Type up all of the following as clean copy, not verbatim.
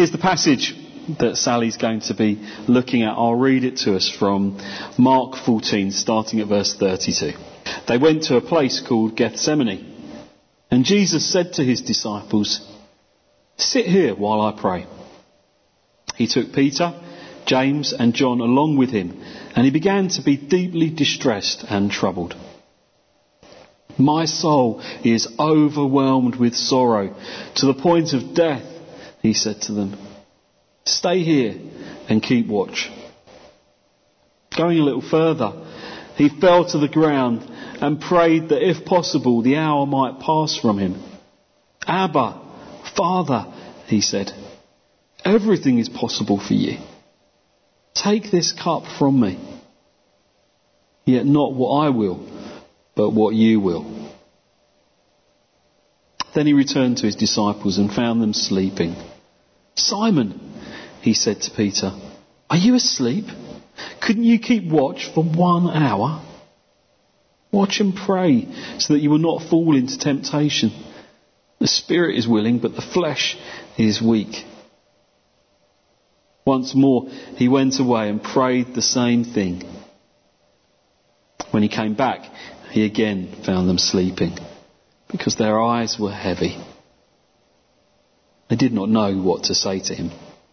Here's the passage that Sally's going to be looking at. I'll read it to us from Mark 14, starting at verse 32. They went to a place called Gethsemane, and Jesus said to his disciples, "Sit here while I pray." He took Peter, James and John along with him, and he began to be deeply distressed and troubled. "My soul is overwhelmed with sorrow to the point of death," he said to them. "Stay here and keep watch." Going a little further, he fell to the ground and prayed that if possible the hour might pass from him. "Abba, Father," he said, "everything is possible for you. Take this cup from me. Yet not what I will, but what you will." Then he returned to his disciples and found them sleeping. "Simon," he said to Peter, "are you asleep? Couldn't you keep watch for 1 hour? Watch and pray so that you will not fall into temptation. The spirit is willing, but the flesh is weak." Once more he went away and prayed the same thing. When he came back, he again found them sleeping, because their eyes were heavy. They did not know what to say to him.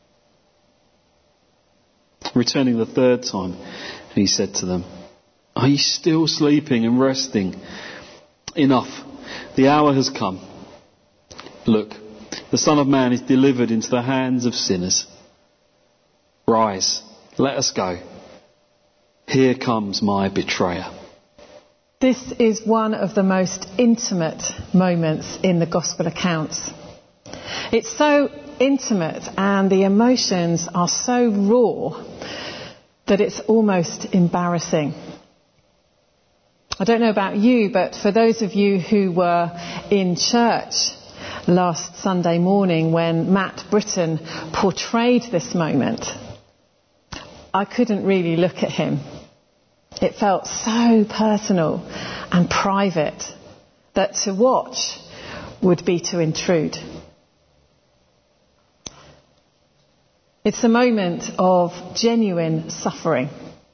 Returning the third time, he said to them, "Are you still sleeping and resting? Enough, the hour has come. Look, the Son of Man is delivered into the hands of sinners. Rise, let us go. Here comes my betrayer." This is one of the most intimate moments in the Gospel accounts. It's so intimate and the emotions are so raw that it's almost embarrassing. I don't know about you, but for those of you who were in church last Sunday morning when Matt Britton portrayed this moment, I couldn't really look at him. It felt so personal and private that to watch would be to intrude. It's a moment of genuine suffering,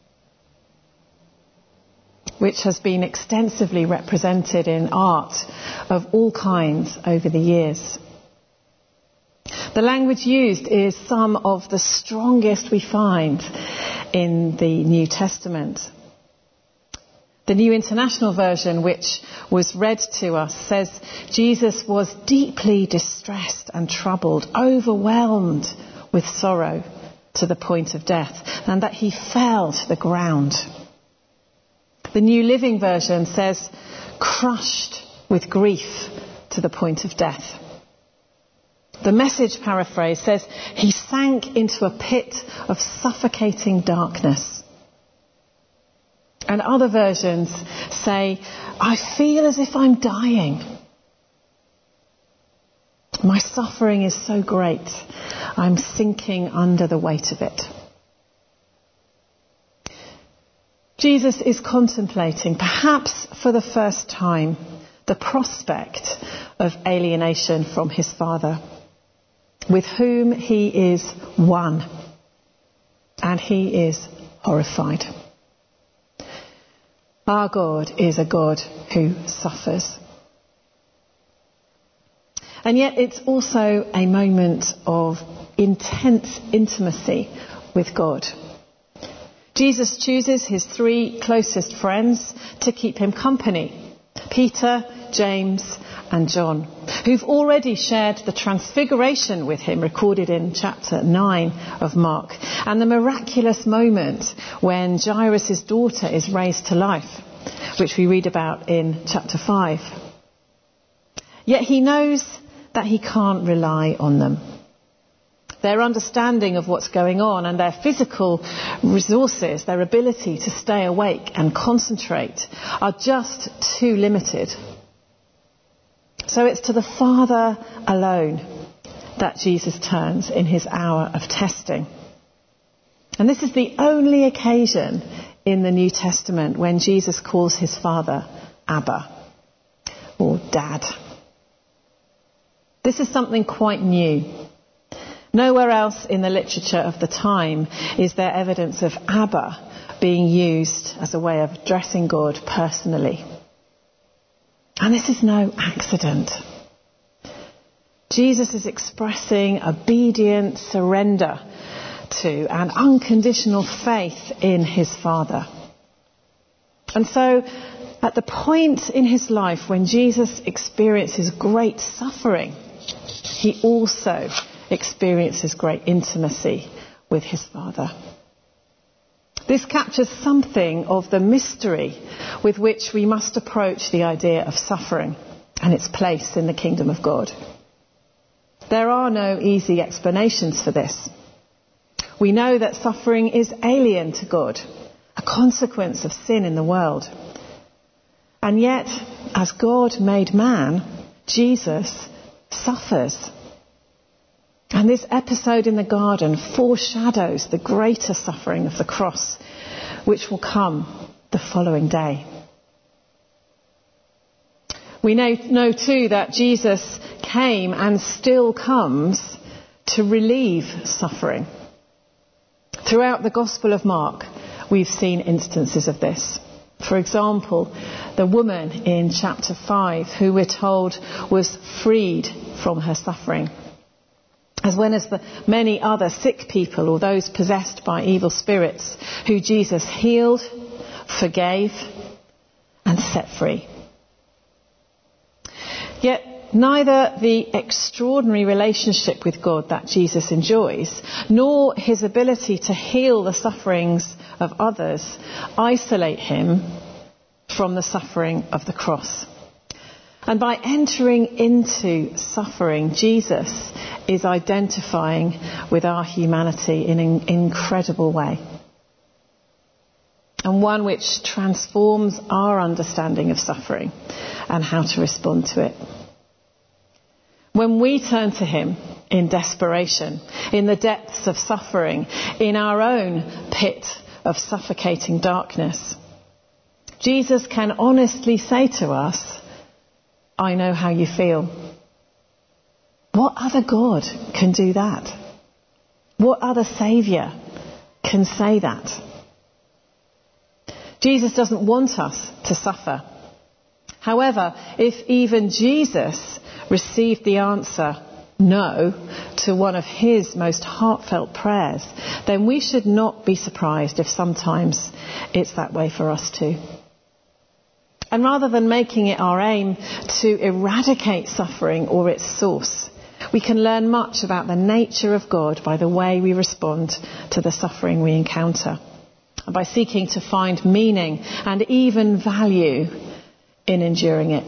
which has been extensively represented in art of all kinds over the years. The language used is some of the strongest we find in the New Testament. The New International Version, which was read to us, says Jesus was deeply distressed and troubled, overwhelmed with sorrow to the point of death, and that he fell to the ground. The New Living Version says crushed with grief to the point of death. The Message paraphrase says he sank into a pit of suffocating darkness. And other versions say, "I feel as if I'm dying. My suffering is so great, I'm sinking under the weight of it." Jesus is contemplating, perhaps for the first time, the prospect of alienation from his Father, with whom he is one, and he is horrified. Our God is a God who suffers. And yet it's also a moment of intense intimacy with God. Jesus chooses his 3 closest friends to keep him company: Peter, James and John, who've already shared the transfiguration with him, recorded in chapter 9 of Mark, and the miraculous moment when Jairus' daughter is raised to life, which we read about in chapter 5. Yet he knows that he can't rely on them. Their understanding of what's going on and their physical resources, their ability to stay awake and concentrate, are just too limited. So it's to the Father alone that Jesus turns in his hour of testing. And this is the only occasion in the New Testament when Jesus calls his Father Abba, or Dad. This is something quite new. Nowhere else in the literature of the time is there evidence of Abba being used as a way of addressing God personally. And this is no accident. Jesus is expressing obedient surrender to and unconditional faith in his Father. And so, at the point in his life when Jesus experiences great suffering, he also experiences great intimacy with his Father. This captures something of the mystery with which we must approach the idea of suffering and its place in the kingdom of God. There are no easy explanations for this. We know that suffering is alien to God, a consequence of sin in the world. And yet, as God made man, Jesus suffers. And this episode in the garden foreshadows the greater suffering of the cross, which will come the following day. We know too that Jesus came and still comes to relieve suffering. Throughout the Gospel of Mark, we've seen instances of this. For example, the woman in chapter 5 who we're told was freed from her suffering, as well as the many other sick people or those possessed by evil spirits who Jesus healed, forgave, and set free. Yet neither the extraordinary relationship with God that Jesus enjoys, nor his ability to heal the sufferings of others, isolate him from the suffering of the cross. And by entering into suffering, Jesus is identifying with our humanity in an incredible way. And one which transforms our understanding of suffering and how to respond to it. When we turn to him in desperation, in the depths of suffering, in our own pit of suffocating darkness, Jesus can honestly say to us, I know how you feel. What other God can do that? What other Saviour can say that? Jesus doesn't want us to suffer. However, if even Jesus received the answer no to one of his most heartfelt prayers, then we should not be surprised if sometimes it's that way for us too. And rather than making it our aim to eradicate suffering or its source, we can learn much about the nature of God by the way we respond to the suffering we encounter, and by seeking to find meaning and even value in enduring it.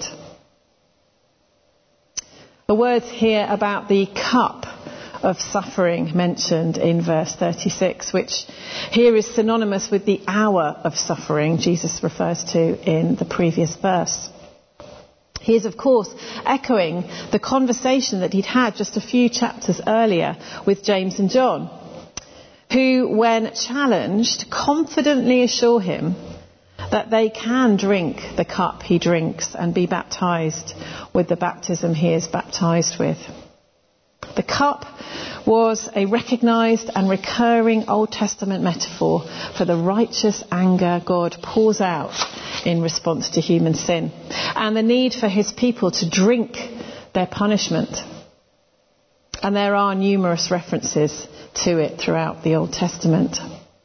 The words here about the cup of suffering mentioned in verse 36, which here is synonymous with the hour of suffering Jesus refers to in the previous verse. He is, of course, echoing the conversation that he'd had just a few chapters earlier with James and John, who, when challenged, confidently assure him that they can drink the cup he drinks and be baptized with the baptism he is baptized with. The cup was a recognized and recurring Old Testament metaphor for the righteous anger God pours out in response to human sin, and the need for his people to drink their punishment. And there are numerous references to it throughout the Old Testament.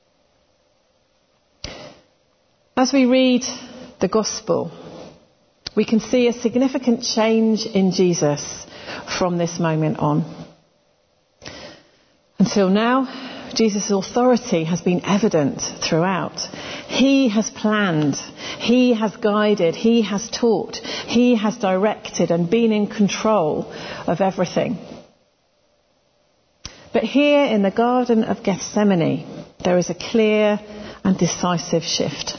As we read the Gospel, we can see a significant change in Jesus from this moment on. Until now, Jesus' authority has been evident throughout. He has planned, he has guided, he has taught, he has directed and been in control of everything. But here in the Garden of Gethsemane, there is a clear and decisive shift.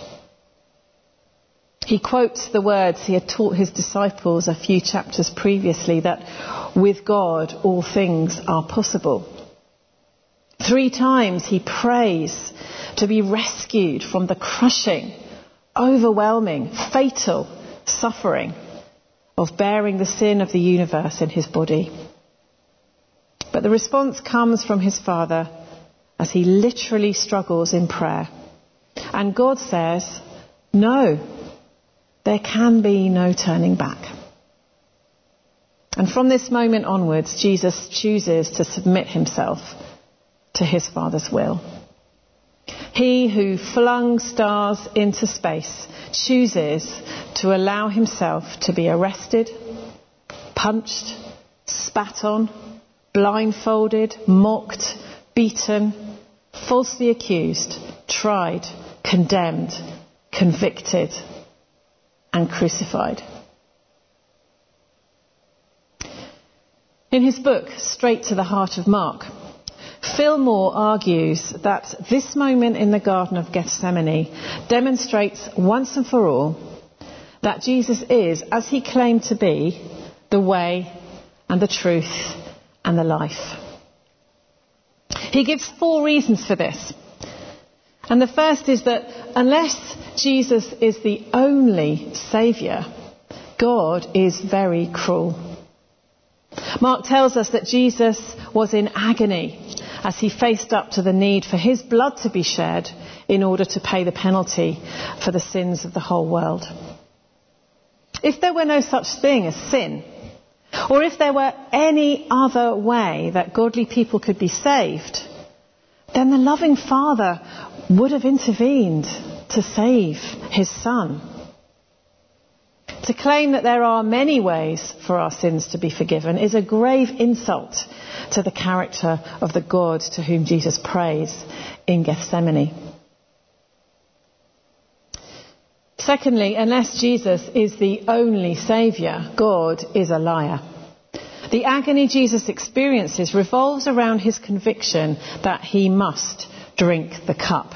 He quotes the words he had taught his disciples a few chapters previously, that with God all things are possible. 3 times he prays to be rescued from the crushing, overwhelming, fatal suffering of bearing the sin of the universe in his body. But But the response comes from his Father as he literally struggles in prayer. And God says, no, there can be no turning back. And from this moment onwards, Jesus chooses to submit himself to his Father's will. He who flung stars into space chooses to allow himself to be arrested, punched, spat on, blindfolded, mocked, beaten, falsely accused, tried, condemned, convicted, and crucified. In his book, Straight to the Heart of Mark, Phil Moore argues that this moment in the Garden of Gethsemane demonstrates once and for all that Jesus is, as he claimed to be, the way and the truth and the life. He gives 4 reasons for this. And the first is that unless Jesus is the only Saviour, God is very cruel. Mark tells us that Jesus was in agony as he faced up to the need for his blood to be shed in order to pay the penalty for the sins of the whole world. If there were no such thing as sin, or if there were any other way that godly people could be saved, then the loving Father would have intervened to save his Son. To claim that there are many ways for our sins to be forgiven is a grave insult to the character of the God to whom Jesus prays in Gethsemane. Secondly, unless Jesus is the only Saviour, God is a liar. The agony Jesus experiences revolves around his conviction that he must drink the cup.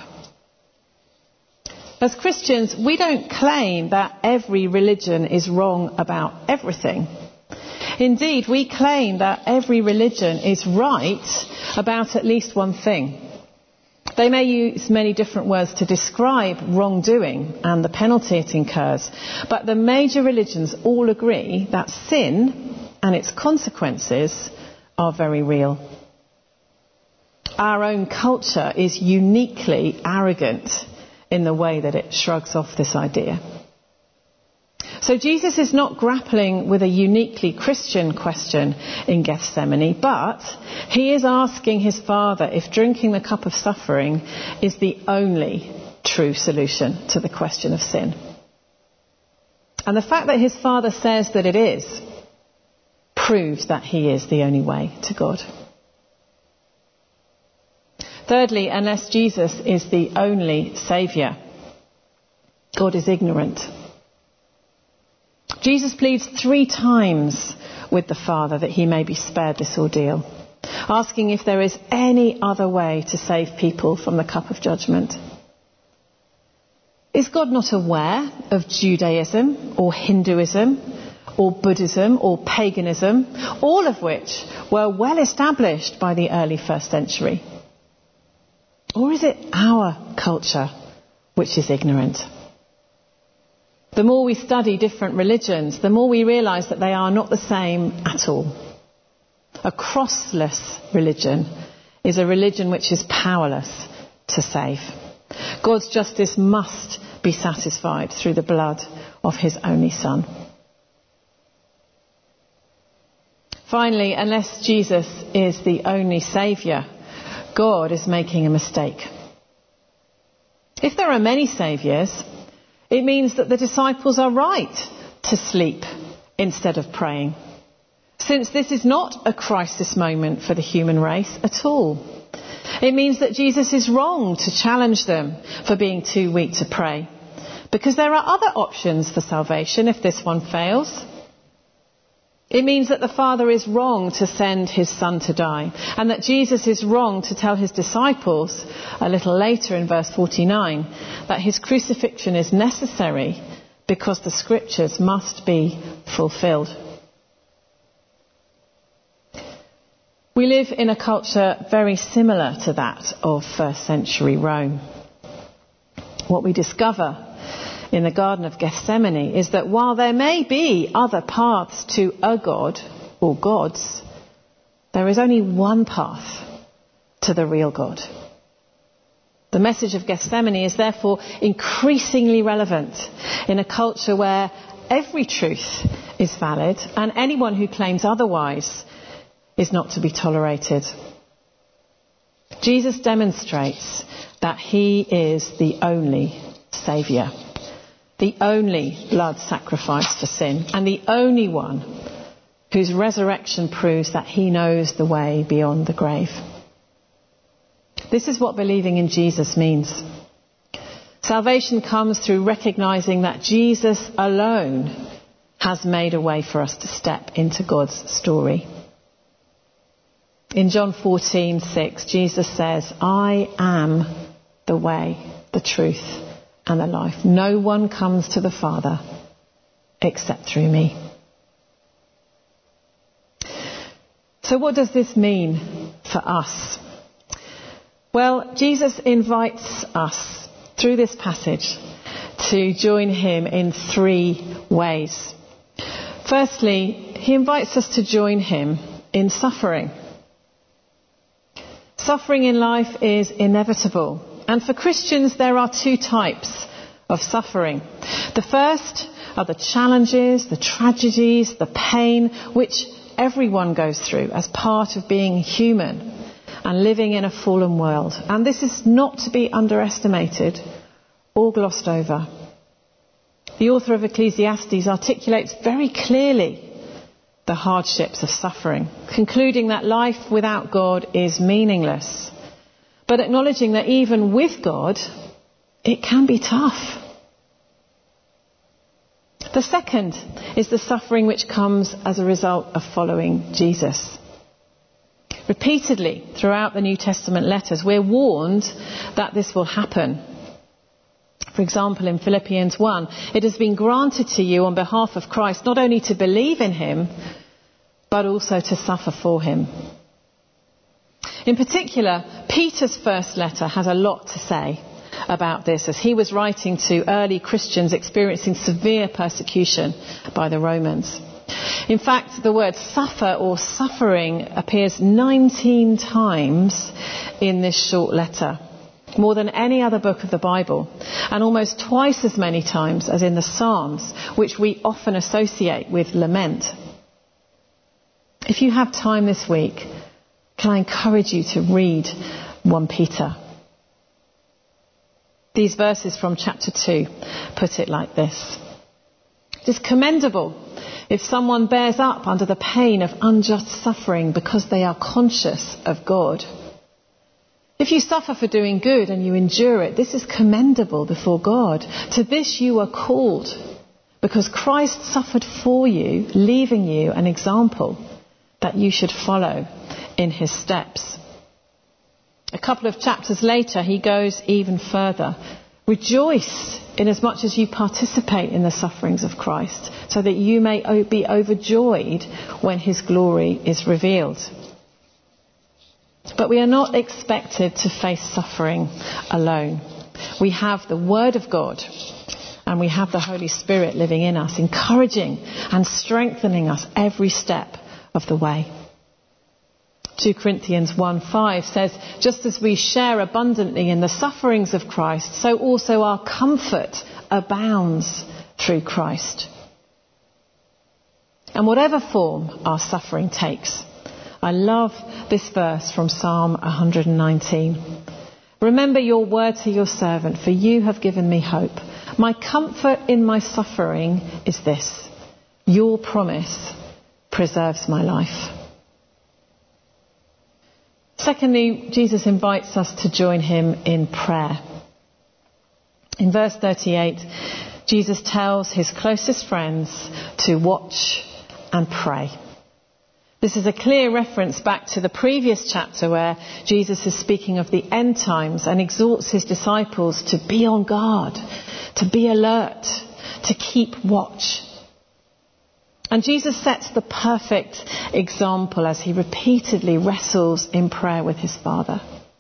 As Christians, we don't claim that every religion is wrong about everything. Indeed, we claim that every religion is right about at least one thing. They may use many different words to describe wrongdoing and the penalty it incurs, but the major religions all agree that sin and its consequences are very real. Our own culture is uniquely arrogant in the way that it shrugs off this idea. So Jesus is not grappling with a uniquely Christian question in Gethsemane, but he is asking his Father if drinking the cup of suffering is the only true solution to the question of sin. And the fact that his Father says that it is proves that he is the only way to God. Thirdly, unless Jesus is the only Saviour, God is ignorant. Jesus pleads 3 times with the Father that he may be spared this ordeal, asking if there is any other way to save people from the cup of judgment. Is God not aware of Judaism or Hinduism or Buddhism or paganism, all of which were well established by the early 1st century? Or is it our culture which is ignorant? The more we study different religions, the more we realise that they are not the same at all. A crossless religion is a religion which is powerless to save. God's justice must be satisfied through the blood of his only Son. Finally, unless Jesus is the only Saviour, God is making a mistake. If there are many saviours, it means that the disciples are right to sleep instead of praying, since this is not a crisis moment for the human race at all. It means that Jesus is wrong to challenge them for being too weak to pray, because there are other options for salvation if this one fails. It means that the Father is wrong to send his Son to die, and that Jesus is wrong to tell his disciples, a little later in verse 49, that his crucifixion is necessary because the Scriptures must be fulfilled. We live in a culture very similar to that of 1st century Rome. What we discover in the Garden of Gethsemane is that while there may be other paths to a God or gods, There is only one path to the real God. The message of Gethsemane is therefore increasingly relevant in a culture where every truth is valid and anyone who claims otherwise is not to be tolerated. Jesus demonstrates that he is the only Saviour, the only blood sacrifice for sin, and the only one whose resurrection proves that he knows the way beyond the grave. This is what believing in Jesus means. Salvation comes through recognising that Jesus alone has made a way for us to step into God's story. In John 14:6, Jesus says, I am the way, the truth, and the life. No one comes to the Father except through me. So what does this mean for us? Well, Jesus invites us through this passage to join him in 3 ways. Firstly, he invites us to join him in suffering. Suffering in life is inevitable. And for Christians, there are 2 types of suffering. The first are the challenges, the tragedies, the pain, which everyone goes through as part of being human and living in a fallen world. And this is not to be underestimated or glossed over. The author of Ecclesiastes articulates very clearly the hardships of suffering, concluding that life without God is meaningless, but acknowledging that even with God, it can be tough. The second is the suffering which comes as a result of following Jesus. Repeatedly throughout the New Testament letters, we're warned that this will happen. For example, in Philippians 1, it has been granted to you on behalf of Christ not only to believe in him, but also to suffer for him. In particular, Peter's first letter has a lot to say about this, as he was writing to early Christians experiencing severe persecution by the Romans. In fact, the word suffer or suffering appears 19 times in this short letter, more than any other book of the Bible, and almost twice as many times as in the Psalms, which we often associate with lament. If you have time this week, can I encourage you to read 1 Peter? These verses from chapter 2 put it like this. It is commendable if someone bears up under the pain of unjust suffering because they are conscious of God. If you suffer for doing good and you endure it, this is commendable before God. To this you are called, because Christ suffered for you, leaving you an example that you should follow in his steps. A couple of chapters later, he goes even further. Rejoice inasmuch as you participate in the sufferings of Christ, so that you may be overjoyed when his glory is revealed. But we are not expected to face suffering alone. We have the Word of God and we have the Holy Spirit living in us, encouraging and strengthening us every step of the way. 2 Corinthians 1:5 says, just as we share abundantly in the sufferings of Christ, so also our comfort abounds through Christ. And whatever form our suffering takes, I love this verse from Psalm 119. Remember your word to your servant, for you have given me hope. My comfort in my suffering is this: your promise preserves my life. Secondly, Jesus invites us to join him in prayer. In verse 38, Jesus tells his closest friends to watch and pray. This is a clear reference back to the previous chapter where Jesus is speaking of the end times and exhorts his disciples to be on guard, to be alert, to keep watch. And Jesus sets the perfect example as he repeatedly wrestles in prayer with his Father.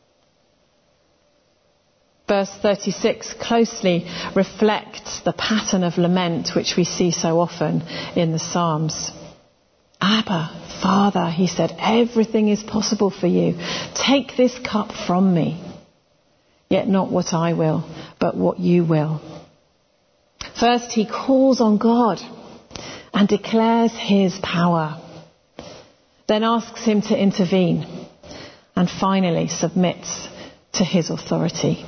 Verse 36 closely reflects the pattern of lament which we see so often in the Psalms. Abba, Father, he said, everything is possible for you. Take this cup from me. Yet not what I will, but what you will. First, he calls on God and declares his power. Then asks him to intervene. And finally submits to his authority.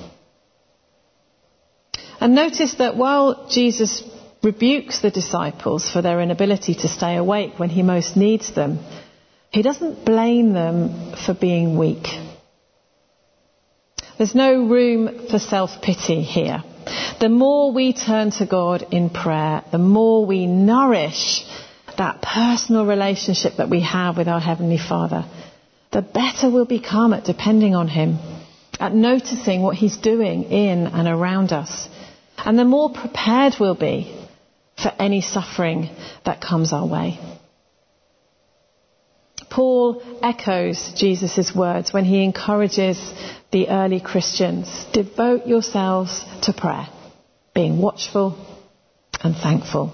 And notice that while Jesus rebukes the disciples for their inability to stay awake when he most needs them, he doesn't blame them for being weak. There's no room for self-pity here. The more we turn to God in prayer, the more we nourish that personal relationship that we have with our Heavenly Father, the better we'll become at depending on him, at noticing what he's doing in and around us. And the more prepared we'll be for any suffering that comes our way. Paul echoes Jesus' words when he encourages the early Christians, devote yourselves to prayer, being watchful and thankful.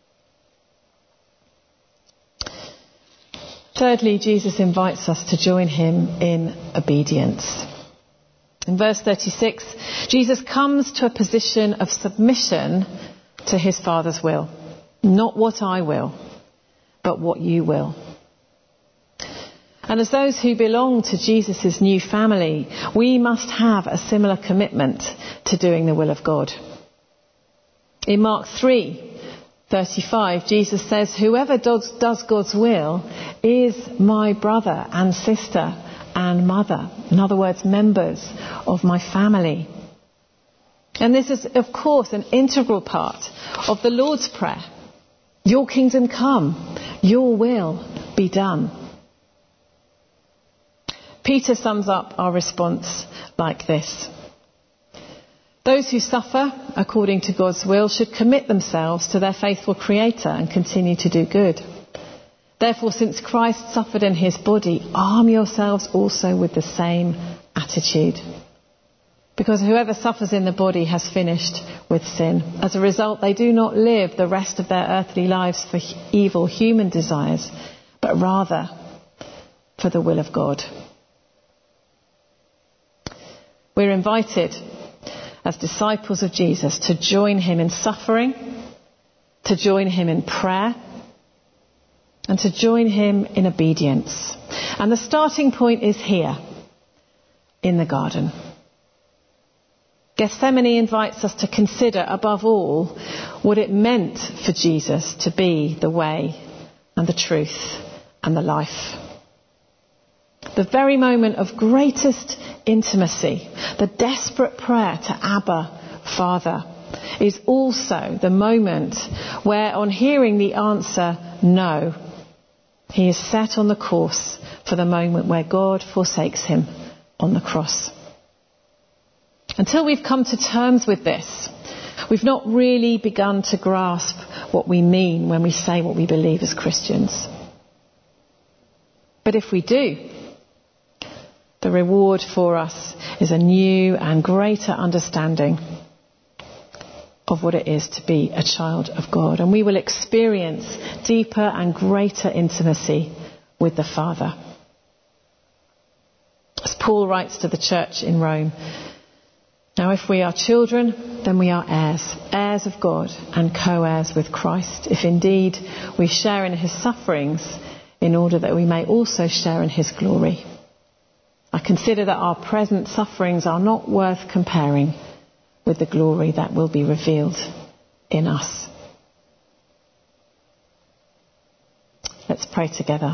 Thirdly, Jesus invites us to join him in obedience. In verse 36, Jesus comes to a position of submission to his Father's will. Not what I will, but what you will. And as those who belong to Jesus' new family, we must have a similar commitment to doing the will of God. In Mark 3:35, Jesus says, whoever does God's will is my brother and sister and mother. In other words, members of my family. And this is, of course, an integral part of the Lord's Prayer. Your kingdom come, your will be done. Peter sums up our response like this. Those who suffer according to God's will should commit themselves to their faithful Creator and continue to do good. Therefore, since Christ suffered in his body, arm yourselves also with the same attitude. Because whoever suffers in the body has finished with sin. As a result, they do not live the rest of their earthly lives for evil human desires, but rather for the will of God. We're invited as disciples of Jesus to join him in suffering, to join him in prayer, and to join him in obedience. And the starting point is here, in the garden. Gethsemane invites us to consider, above all, what it meant for Jesus to be the way and the truth and the life. The very moment of greatest intimacy, the desperate prayer to Abba, Father, is also the moment where, on hearing the answer, no, he is set on the course for the moment where God forsakes him on the cross. Until we've come to terms with this, we've not really begun to grasp what we mean when we say what we believe as Christians. But if we do, the reward for us is a new and greater understanding of what it is to be a child of God. And we will experience deeper and greater intimacy with the Father. As Paul writes to the church in Rome, now if we are children, then we are heirs, heirs of God and co-heirs with Christ, if indeed we share in his sufferings, in order that we may also share in his glory. I consider that our present sufferings are not worth comparing with the glory that will be revealed in us. Let's pray together.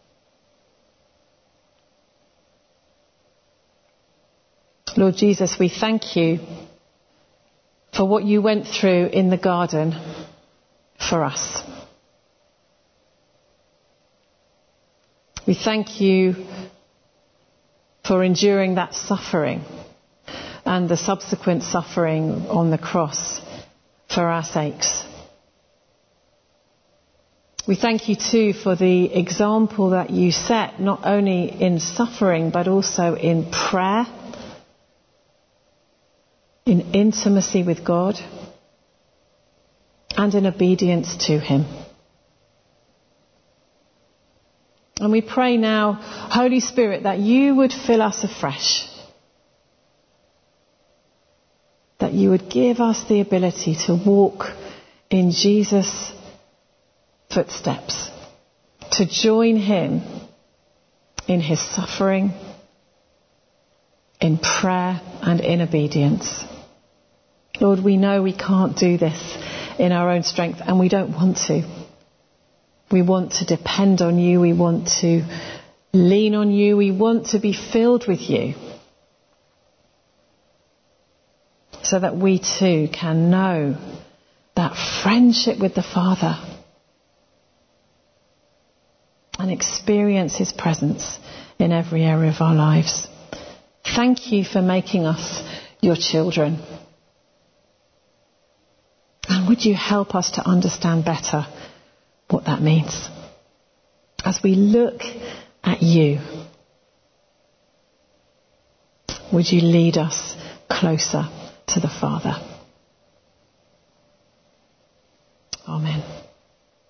Lord Jesus, we thank you for what you went through in the garden for us. We thank you for enduring that suffering and the subsequent suffering on the cross for our sakes. We thank you too for the example that you set, not only in suffering but also in prayer, in intimacy with God, and in obedience to him. And we pray now, Holy Spirit, that you would fill us afresh. That you would give us the ability to walk in Jesus' footsteps. To join him in his suffering, in prayer and in obedience. Lord, we know we can't do this in our own strength, and we don't want to. We want to depend on you. We want to lean on you. We want to be filled with you, so that we too can know that friendship with the Father and experience his presence in every area of our lives. Thank you for making us your children. And would you help us to understand better what that means as we look at you? Would you lead us closer to the Father? Amen.